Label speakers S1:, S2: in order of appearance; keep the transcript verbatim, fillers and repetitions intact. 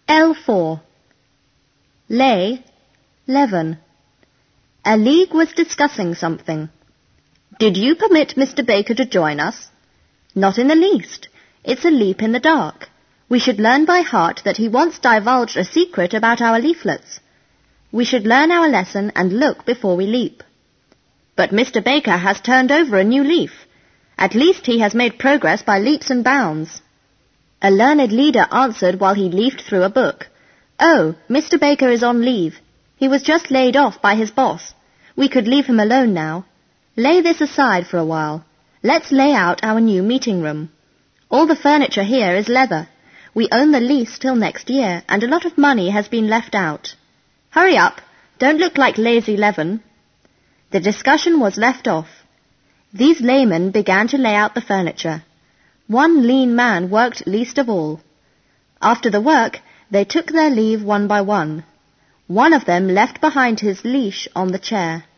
S1: L four. Lay, Leven. A league was discussing something. Did you permit Mister Baker to join us? Not in the least. It's a leap in the dark. We should learn by heart that he once divulged a secret about our leaflets. We should learn our lesson and look before we leap. But Mister Baker has turned over a new leaf. At least he has made progress by leaps and bounds. A learned leader answered while he leafed through a book. Oh, Mister Baker is on leave. He was just laid off by his boss. We could leave him alone now. Lay this aside for a while. Let's lay out our new meeting room. All the furniture here is leather. We own the lease till next year, and a lot of money has been left out. Hurry up. Don't look like lazy Leven. The discussion was left off. These laymen began to lay out the furniture. One lean man worked least of all. After the work, they took their leave one by one. One of them left behind his leash on the chair.